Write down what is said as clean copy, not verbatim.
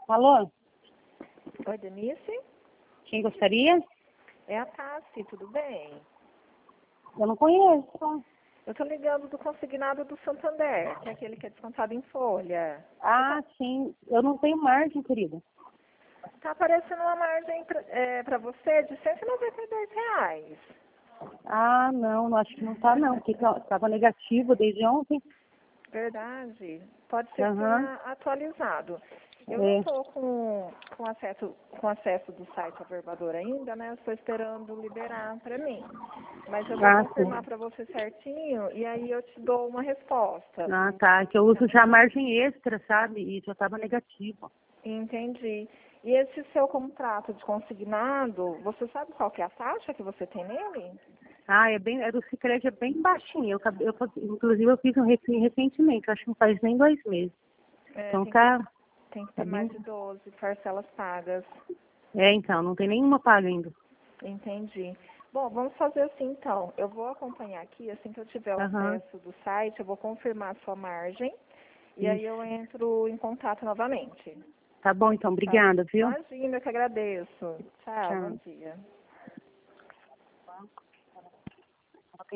Alô? Oi, Denise? Quem gostaria? É a Tassi, tudo bem? Eu não conheço. Eu tô ligando do consignado do Santander, que é aquele que é descontado em folha. Ah, sim. Eu não tenho margem, querida. Tá aparecendo uma margem pra você de R$ 192. Ah, não, acho que não tá não, porque estava negativo desde ontem. Verdade. Pode ser que Aham. tenha atualizado. Eu não É. estou com acesso do site Averbador ainda, né? Estou esperando liberar para mim. Mas eu vou Ah, confirmar sim. para você certinho e aí eu te dou uma resposta. Ah, tá. É que eu uso já margem extra, sabe? E já estava negativo. Entendi. E esse seu contrato de consignado, você sabe qual que é a taxa que você tem nele? Ah, é do Sicredi, é bem baixinho. Inclusive, eu fiz um refim recentemente, acho que não faz nem 2 meses. É, Então tá tem que ter bem. mais de 12 parcelas pagas. É, então, não tem nenhuma paga ainda. Entendi. Bom, vamos fazer assim então. Eu vou acompanhar aqui, assim que eu tiver o Aham. acesso do site, eu vou confirmar a sua margem e aí eu Isso. entro em contato novamente. Tá bom, então, Tá? obrigada, viu? Imagina, eu que agradeço. Tchau, bom Tchau. dia.